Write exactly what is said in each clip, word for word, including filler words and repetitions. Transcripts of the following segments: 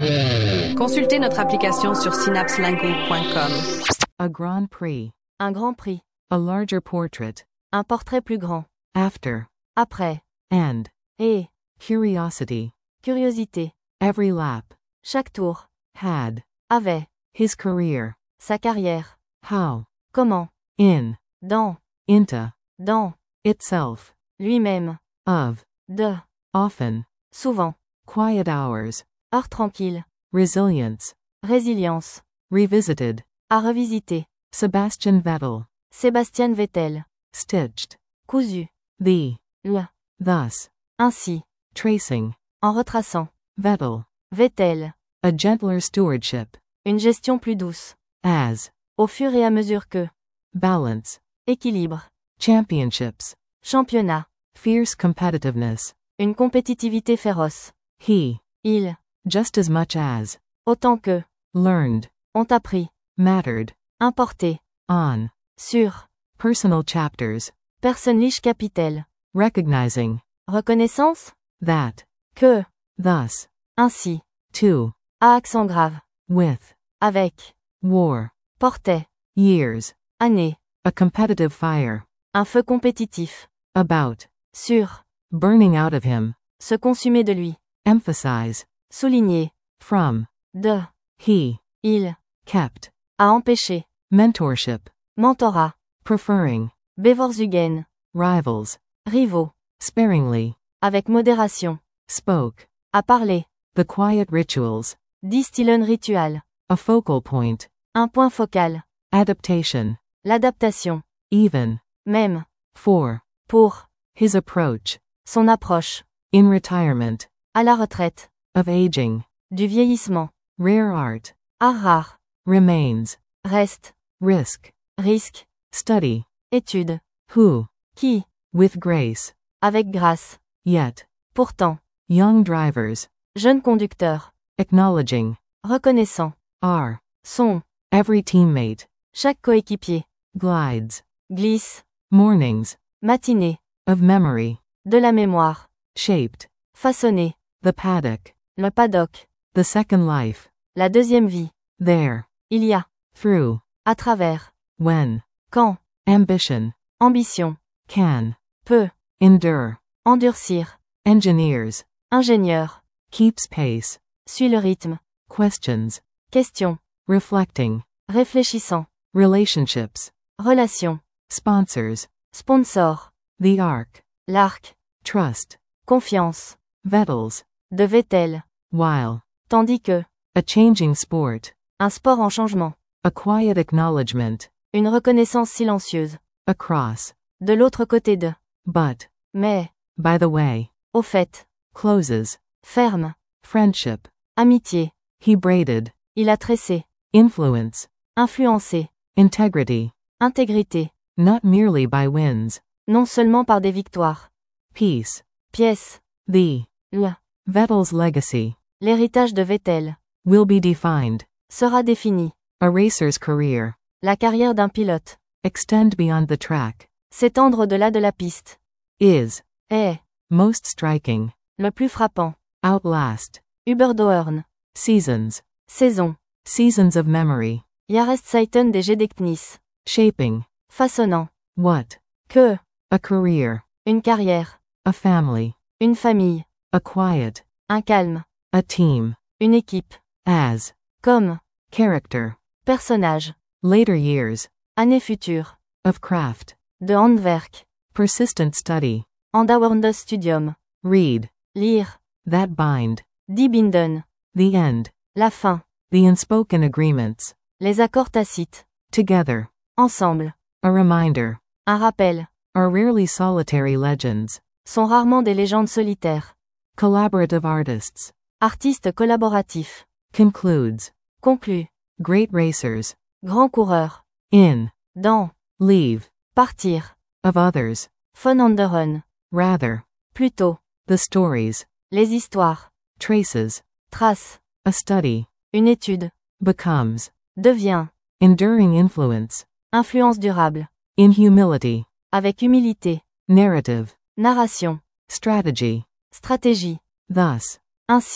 Consultez notre application sur synapselingo point com. A Grand Prix. Un grand prix. A larger portrait. Un portrait plus grand. After. Après. And. Et. Curiosity. Curiosité. Every lap. Chaque tour. Had. Avait. His career. Sa carrière. How. Comment. In. Dans. Into. Dans. Itself. Lui-même. Of. De. Often. Souvent. Quiet hours. Heure tranquille. Resilience. Résilience. Revisited. À revisiter. Sebastian Vettel. Sébastien Vettel. Stitched. Cousu. The. Le. Thus. Ainsi. Tracing. En retraçant. Vettel. Vettel. A gentler stewardship. Une gestion plus douce. As. Au fur et à mesure que. Balance. Équilibre. Championships. Championnat. Fierce competitiveness. Une compétitivité féroce. He. Ils. Just as much as. Autant que. Learned. Ont appris. Mattered. Importé. On. Sur. Personal chapters. Personliche capitelle. Recognizing. Reconnaissance. That. Que. Thus. Ainsi. To. À accent grave. With. Avec. War. Portait. Years. Année. A competitive fire. Un feu compétitif. About. Sur. Burning out of him. Se consumer de lui. Emphasize. Souligner. From. De. He. Il. Kept. À empêcher. Mentorship. Mentorat. Preferring. Bevorzugen. Rivals. Rivaux. Sparingly. Avec modération. Spoke. À parler. The quiet rituals. Distillen ritual. A focal point. Un point focal. Adaptation. L'adaptation. Even. Même. For. Pour. His approach. Son approche. In retirement. À la retraite. Of aging. Du vieillissement. Rare art. Art rare. Remains. Reste. Risk. Risque. Study. Étude. Who. Qui. With grace. Avec grâce. Yet. Pourtant. Young drivers. Jeune conducteur. Acknowledging. Reconnaissant. Are. Sont. Every teammate. Chaque coéquipier. Glides. Glisse. Mornings. Matinée. Of memory. De la mémoire. Shaped. Façonner. The paddock. Le paddock. The second life. La deuxième vie. There. Il y a. Through. À travers. When. Quand. Ambition. Ambition. Can. Peut. Endure. Endurcir. Engineers. Ingénieur. Keeps pace. Suit le rythme. Questions. Question. Reflecting. Réfléchissant. Relationships. Relation. Sponsors. Sponsor. The arc. L'arc. Trust. Confiance. Vettels. De Vettel. While. Tandis que. A changing sport. Un sport en changement. A quiet acknowledgement. Une reconnaissance silencieuse. Across. De l'autre côté de. But. Mais. By the way. Au fait. Closes. Ferme. Friendship. Amitié. He braided. Il a tressé. Influence. Influencé. Integrity. Intégrité. Not merely by wins. Non seulement par des victoires. Peace. Pièce. The. Le. Vettel's legacy. L'héritage de Vettel. Will be defined. Sera défini. A racer's career. La carrière d'un pilote. Extend beyond the track. S'étendre au-delà de la piste. Is. Est. Most striking. Le plus frappant. Outlast. Überdauern. Seasons. Saison. Seasons of memory. Jahreszeiten des Gedächtnis. Shaping. Façonnant. What? Que. A career. Une carrière. A family. Une famille. A quiet. Un calme. A team. Une équipe. As. Comme. Character. Personnage. Later years. Année future. Of craft. De Handwerk. Persistent study. Andauerndes Studium. Read. Lire. That bind. Die binden. The end. La fin. The unspoken agreements. Les accords tacites. Together. Ensemble. A reminder. Un rappel. Are rarely solitary legends. Sont rarement des légendes solitaires. Collaborative artists. Artistes collaboratifs. Concludes. Conclut. Great racers. Grand coureur. In. Dans. Leave. Partir. Of others. Von anderen. Rather. Plutôt. The stories. Les histoires. Traces. Traces. A study. Une étude. Becomes. Devient. Enduring influence. Influence durable. In humility. Avec humilité. Narrative. Narration. Strategy. Stratégie. Thus. Ainsi.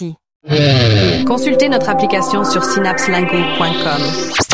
Consultez notre application sur synapselingo point com.